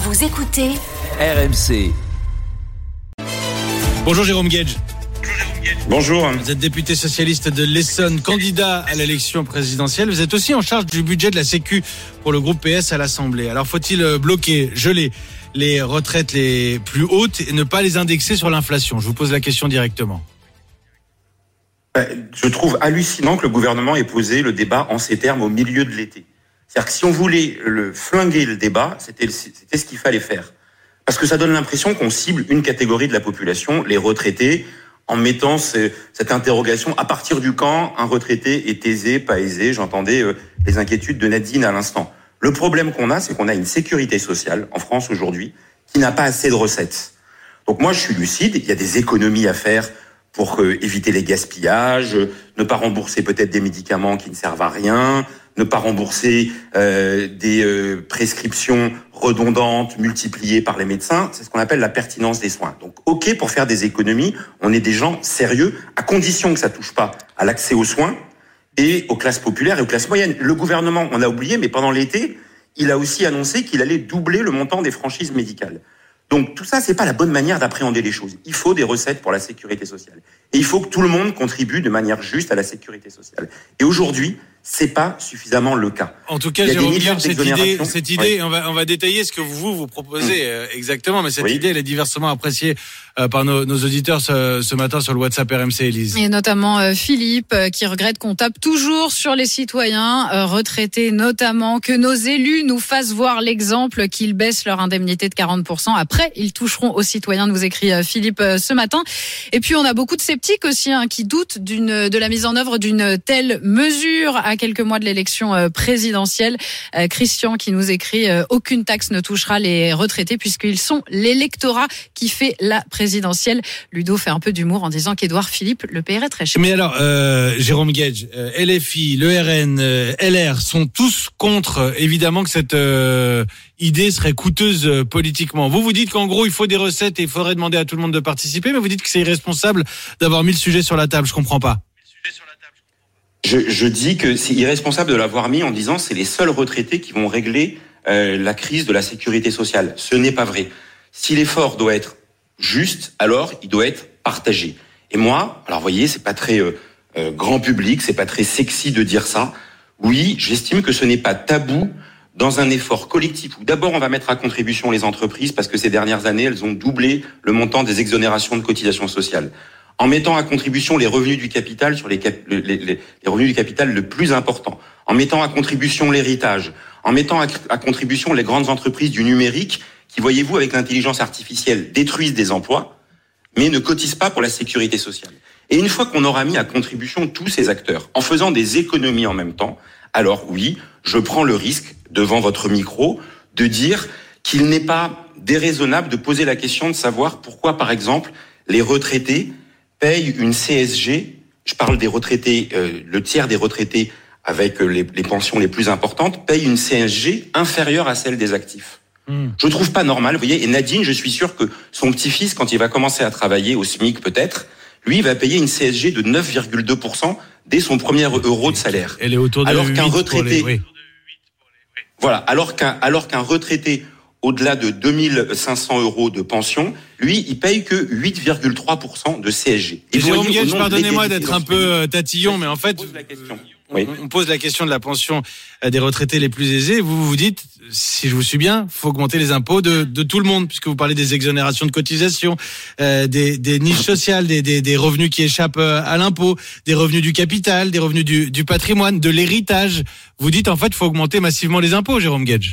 Vous écoutez RMC. Bonjour Jérôme Guedj. Bonjour. Vous êtes député socialiste de l'Essonne, candidat à l'élection présidentielle. Vous êtes aussi en charge du budget de la Sécu pour le groupe PS à l'Assemblée. Alors faut-il bloquer, geler les retraites les plus hautes et ne pas les indexer sur l'inflation ? Je vous pose la question directement. Je trouve hallucinant que le gouvernement ait posé le débat en ces termes au milieu de l'été. C'est-à-dire que si on voulait flinguer le débat, c'était ce qu'il fallait faire. Parce que ça donne l'impression qu'on cible une catégorie de la population, les retraités, en mettant cette interrogation à partir du quand un retraité est aisé, pas aisé. J'entendais les inquiétudes de Nadine à l'instant. Le problème qu'on a, c'est qu'on a une sécurité sociale en France aujourd'hui qui n'a pas assez de recettes. Donc moi, je suis lucide, il y a des économies à faire pour éviter les gaspillages, ne pas rembourser peut-être des médicaments qui ne servent à rien, ne pas rembourser des prescriptions redondantes multipliées par les médecins. C'est ce qu'on appelle la pertinence des soins. Donc, OK, pour faire des économies, on est des gens sérieux, à condition que ça touche pas à l'accès aux soins et aux classes populaires et aux classes moyennes. Le gouvernement, on a oublié, mais pendant l'été, il a aussi annoncé qu'il allait doubler le montant des franchises médicales. Donc tout ça, c'est pas la bonne manière d'appréhender les choses. Il faut des recettes pour la sécurité sociale. Et il faut que tout le monde contribue de manière juste à la sécurité sociale. Et aujourd'hui, c'est pas suffisamment le cas. En tout cas, Jérôme Guedj, cette idée, ouais. on va détailler ce que vous proposez exactement, mais cette idée, elle est diversement appréciée par nos auditeurs ce matin sur le WhatsApp RMC, Élise. Et notamment Philippe, qui regrette qu'on tape toujours sur les citoyens retraités, notamment que nos élus nous fassent voir l'exemple, qu'ils baissent leur indemnité de 40%. Après, ils toucheront aux citoyens, nous écrit Philippe ce matin. Et puis, on a beaucoup de sceptiques aussi qui doutent de la mise en œuvre d'une telle mesure à quelques mois de l'élection présidentielle. Christian qui nous écrit « Aucune taxe ne touchera les retraités puisqu'ils sont l'électorat qui fait la présidentielle ». Ludo fait un peu d'humour en disant qu'Édouard Philippe le paierait très cher. Mais alors, Jérôme Guedj, LFI, le RN, LR sont tous contre, évidemment, que cette idée serait coûteuse politiquement. Vous dites qu'en gros, il faut des recettes et il faudrait demander à tout le monde de participer, mais vous dites que c'est irresponsable d'avoir mis le sujet sur la table. Je comprends pas. Je dis que c'est irresponsable de l'avoir mis en disant c'est les seuls retraités qui vont régler la crise de la sécurité sociale. Ce n'est pas vrai. Si l'effort doit être juste, alors il doit être partagé. Et moi, alors vous voyez, c'est pas très grand public, c'est pas très sexy de dire ça. Oui, j'estime que ce n'est pas tabou dans un effort collectif où d'abord on va mettre à contribution les entreprises parce que ces dernières années, elles ont doublé le montant des exonérations de cotisations sociales. En mettant à contribution les revenus du capital sur les revenus du capital le plus important, en mettant à contribution l'héritage, en mettant à contribution les grandes entreprises du numérique qui, voyez-vous, avec l'intelligence artificielle, détruisent des emplois, mais ne cotisent pas pour la sécurité sociale. Et une fois qu'on aura mis à contribution tous ces acteurs, en faisant des économies en même temps, alors oui, je prends le risque, devant votre micro, de dire qu'il n'est pas déraisonnable de poser la question de savoir pourquoi, par exemple, les retraités payent une CSG, je parle des retraités, le tiers des retraités avec les pensions les plus importantes, payent une CSG inférieure à celle des actifs. Je trouve pas normal, vous voyez, et Nadine, je suis sûr que son petit-fils, quand il va commencer à travailler au SMIC peut-être, lui, il va payer une CSG de 9,2% dès son premier euro de salaire. Elle est autour de alors 8 qu'un retraité, oui. Voilà, alors qu'un retraité au-delà de 2500 euros de pension, lui, il paye que 8,3% de CSG. Et Jérôme Guedj, pardonnez-moi d'être un peu tatillon, mais en fait, on pose la question de la pension des retraités les plus aisés. Vous dites, si je vous suis bien, faut augmenter les impôts de tout le monde, puisque vous parlez des exonérations de cotisations, des niches sociales, des revenus qui échappent à l'impôt, des revenus du capital, des revenus du patrimoine, de l'héritage. Vous dites, en fait, faut augmenter massivement les impôts, Jérôme Guedj.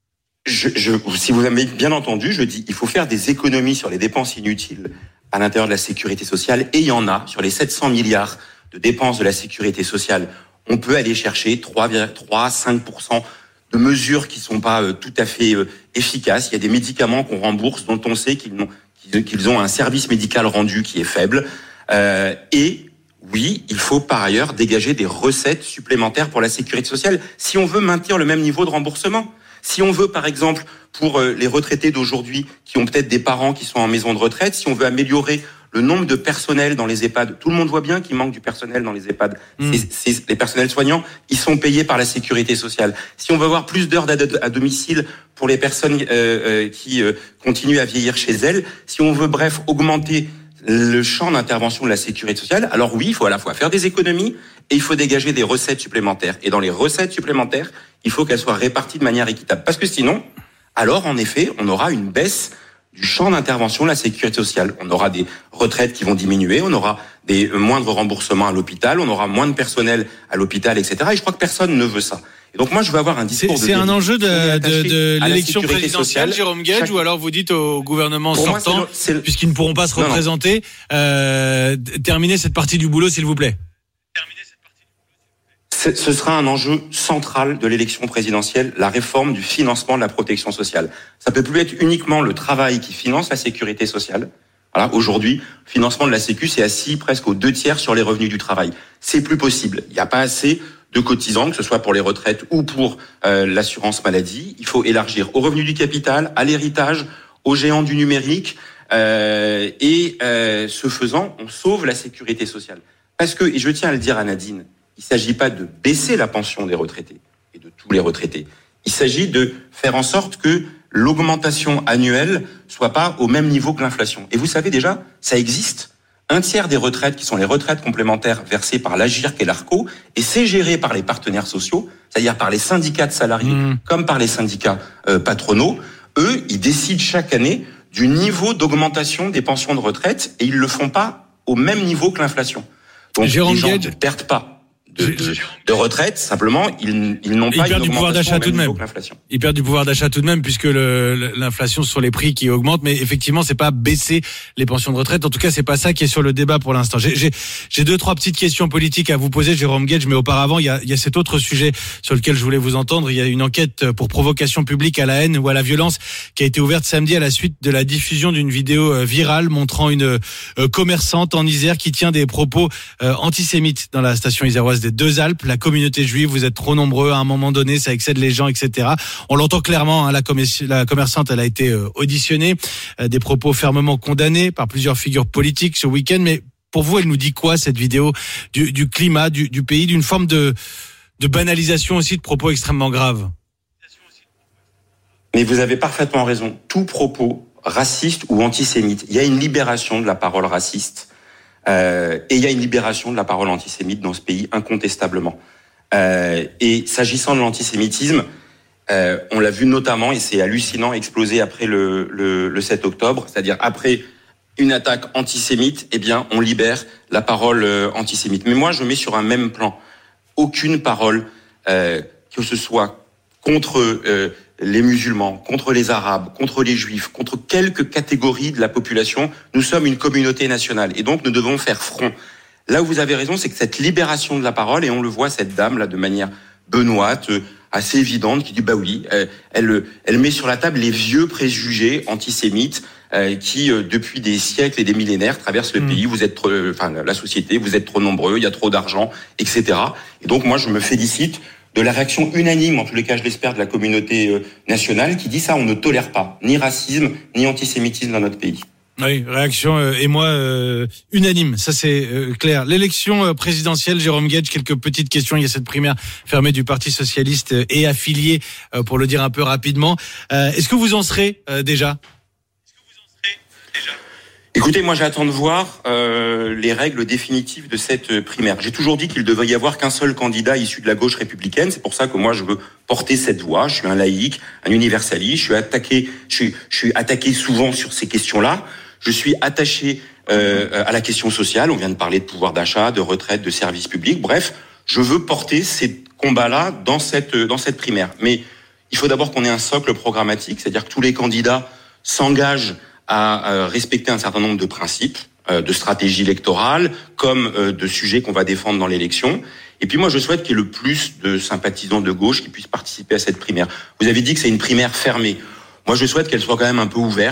Si vous avez bien entendu, je dis il faut faire des économies sur les dépenses inutiles à l'intérieur de la sécurité sociale, et il y en a sur les 700 milliards de dépenses de la sécurité sociale. On peut aller chercher 3,5% de mesures qui sont pas tout à fait efficaces. Il y a des médicaments qu'on rembourse dont on sait qu'ils ont un service médical rendu qui est faible. Et oui, il faut par ailleurs dégager des recettes supplémentaires pour la sécurité sociale si on veut maintenir le même niveau de remboursement. Si on veut, par exemple, pour les retraités d'aujourd'hui qui ont peut-être des parents qui sont en maison de retraite, si on veut améliorer le nombre de personnel dans les EHPAD. Tout le monde voit bien qu'il manque du personnel dans les EHPAD. Les personnels soignants, ils sont payés par la sécurité sociale. Si on veut avoir plus d'heures à domicile pour les personnes qui continuent à vieillir chez elles, si on veut, bref, augmenter le champ d'intervention de la sécurité sociale, alors oui, il faut à la fois faire des économies et il faut dégager des recettes supplémentaires. Et dans les recettes supplémentaires, il faut qu'elles soient réparties de manière équitable. Parce que sinon, alors en effet, on aura une baisse du champ d'intervention de la sécurité sociale. On aura des retraites qui vont diminuer, on aura des moindres remboursements à l'hôpital, on aura moins de personnel à l'hôpital, etc. Et je crois que personne ne veut ça. Et donc moi, je veux avoir un discours C'est un enjeu de l'élection présidentielle, Jérôme Guedj, ou alors vous dites au gouvernement sortant, puisqu'ils ne pourront pas se représenter, terminez cette partie du boulot, s'il vous plaît. Ce sera un enjeu central de l'élection présidentielle, la réforme du financement de la protection sociale. Ça peut plus être uniquement le travail qui finance la sécurité sociale. Voilà, aujourd'hui, le financement de la Sécu, c'est assis presque aux 2/3 sur les revenus du travail. C'est plus possible. Il n'y a pas assez de cotisants, que ce soit pour les retraites ou pour l'assurance maladie. Il faut élargir aux revenus du capital, à l'héritage, aux géants du numérique. Ce faisant, on sauve la sécurité sociale. Parce que, et je tiens à le dire à Nadine, il ne s'agit pas de baisser la pension des retraités et de tous les retraités. Il s'agit de faire en sorte que l'augmentation annuelle soit pas au même niveau que l'inflation. Et vous savez déjà, ça existe. 1/3 des retraites, qui sont les retraites complémentaires versées par l'AGIRC et l'ARCO, et c'est géré par les partenaires sociaux, c'est-à-dire par les syndicats de salariés comme par les syndicats patronaux. Eux, ils décident chaque année du niveau d'augmentation des pensions de retraite et ils le font pas au même niveau que l'inflation. Donc les gens ne perdent pas de retraite, simplement, ils n'ont pas une augmentation au même niveau que l'inflation. Ils perdent du pouvoir d'achat tout de même, puisque l'inflation, ce sont les prix qui augmentent, mais effectivement, c'est pas baisser les pensions de retraite. En tout cas, c'est pas ça qui est sur le débat pour l'instant. J'ai 2-3 petites questions politiques à vous poser, Jérôme Guedj, mais auparavant, il y a cet autre sujet sur lequel je voulais vous entendre. Il y a une enquête pour provocation publique à la haine ou à la violence qui a été ouverte samedi à la suite de la diffusion d'une vidéo virale montrant une commerçante en Isère qui tient des propos antisémites dans la station iséroise des Deux Alpes. La communauté juive, vous êtes trop nombreux, à un moment donné, ça excède les gens, etc. On l'entend clairement, hein, la commerçante, elle a été auditionnée, des propos fermement condamnés par plusieurs figures politiques ce week-end. Mais pour vous, elle nous dit quoi, cette vidéo, du climat, du pays, d'une forme de banalisation aussi de propos extrêmement graves? Mais vous avez parfaitement raison. Tout propos raciste ou antisémite, il y a une libération de la parole raciste. Et il y a une libération de la parole antisémite dans ce pays, incontestablement. Et s'agissant de l'antisémitisme, on l'a vu notamment, et c'est hallucinant, exploser après le 7 octobre, c'est-à-dire après une attaque antisémite, eh bien, on libère la parole antisémite. Mais moi, je mets sur un même plan aucune parole, que ce soit contre les musulmans, contre les arabes, contre les juifs, contre quelque catégorie de la population. Nous sommes une communauté nationale et donc nous devons faire front. Là où vous avez raison, c'est que cette libération de la parole, et on le voit, cette dame là de manière benoîte, assez évidente, qui dit bah oui, elle met sur la table les vieux préjugés antisémites qui depuis des siècles et des millénaires traversent le pays. Vous êtes la société, vous êtes trop nombreux, il y a trop d'argent, etc. Et donc moi je me félicite de la réaction unanime, en tous les cas je l'espère, de la communauté nationale qui dit ça, on ne tolère pas ni racisme ni antisémitisme dans notre pays. Oui, réaction unanime, ça c'est clair. L'élection présidentielle, Jérôme Guedj, quelques petites questions. Il y a cette primaire fermée du Parti socialiste et affilié, pour le dire un peu rapidement. Est-ce que vous en serez déjà ? Écoutez, moi j'attends de voir les règles définitives de cette primaire. J'ai toujours dit qu'il ne devait y avoir qu'un seul candidat issu de la gauche républicaine. C'est pour ça que moi je veux porter cette voix. Je suis un laïc, un universaliste. Je suis attaqué souvent sur ces questions-là. Je suis attaché à la question sociale. On vient de parler de pouvoir d'achat, de retraite, de services publics. Bref, je veux porter ces combats-là dans cette primaire. Mais il faut d'abord qu'on ait un socle programmatique, c'est-à-dire que tous les candidats s'engagent à respecter un certain nombre de principes, de stratégie électorale, comme de sujets qu'on va défendre dans l'élection. Et puis moi, je souhaite qu'il y ait le plus de sympathisants de gauche qui puissent participer à cette primaire. Vous avez dit que c'est une primaire fermée. Moi, je souhaite qu'elle soit quand même un peu ouverte,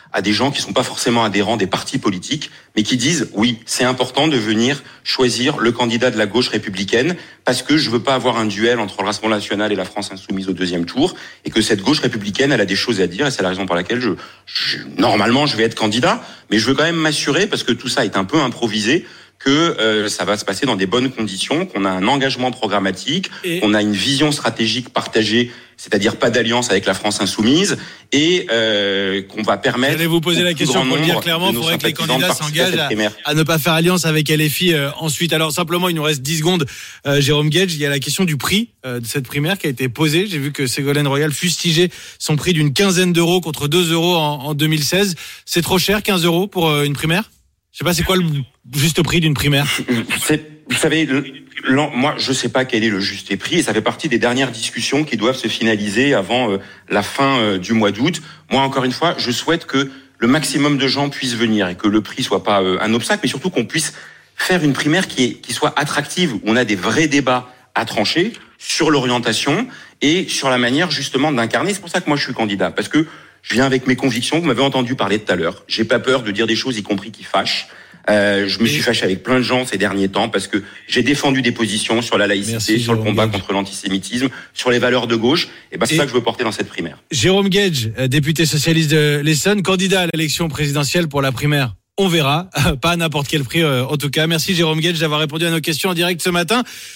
à des gens qui sont pas forcément adhérents des partis politiques, mais qui disent oui, c'est important de venir choisir le candidat de la gauche républicaine parce que je veux pas avoir un duel entre le Rassemblement national et la France insoumise au deuxième tour, et que cette gauche républicaine, elle a des choses à dire, et c'est la raison pour laquelle normalement je vais être candidat, mais je veux quand même m'assurer, parce que tout ça est un peu improvisé, que ça va se passer dans des bonnes conditions, qu'on a un engagement programmatique, qu'on a une vision stratégique partagée, c'est-à-dire pas d'alliance avec la France insoumise, et qu'on va permettre... J'allais vous poser la question pour le dire clairement, il faudrait que les candidats s'engagent à ne pas faire alliance avec LFI ensuite. Alors simplement, il nous reste 10 secondes. Jérôme Guedj, il y a la question du prix de cette primaire qui a été posée. J'ai vu que Ségolène Royal fustigeait son prix d'une quinzaine d'euros contre 2 euros en 2016. C'est trop cher, 15 euros pour une primaire ? Je sais pas, c'est quoi le juste prix d'une primaire ? Vous savez, moi, je sais pas quel est le juste prix, et ça fait partie des dernières discussions qui doivent se finaliser avant la fin du mois d'août. Moi, encore une fois, je souhaite que le maximum de gens puissent venir et que le prix soit pas un obstacle, mais surtout qu'on puisse faire une primaire qui soit attractive, où on a des vrais débats à trancher sur l'orientation et sur la manière justement d'incarner. C'est pour ça que moi je suis candidat, parce que je viens avec mes convictions. Vous m'avez entendu parler tout à l'heure. J'ai pas peur de dire des choses, y compris qui fâchent. Je me suis fâché avec plein de gens ces derniers temps parce que j'ai défendu des positions sur la laïcité, sur le combat contre l'antisémitisme, sur les valeurs de gauche. Et c'est ça que je veux porter dans cette primaire. Jérôme Guedj, député socialiste de l'Essonne, candidat à l'élection présidentielle pour la primaire. On verra, pas à n'importe quel prix en tout cas. Merci Jérôme Guedj d'avoir répondu à nos questions en direct ce matin.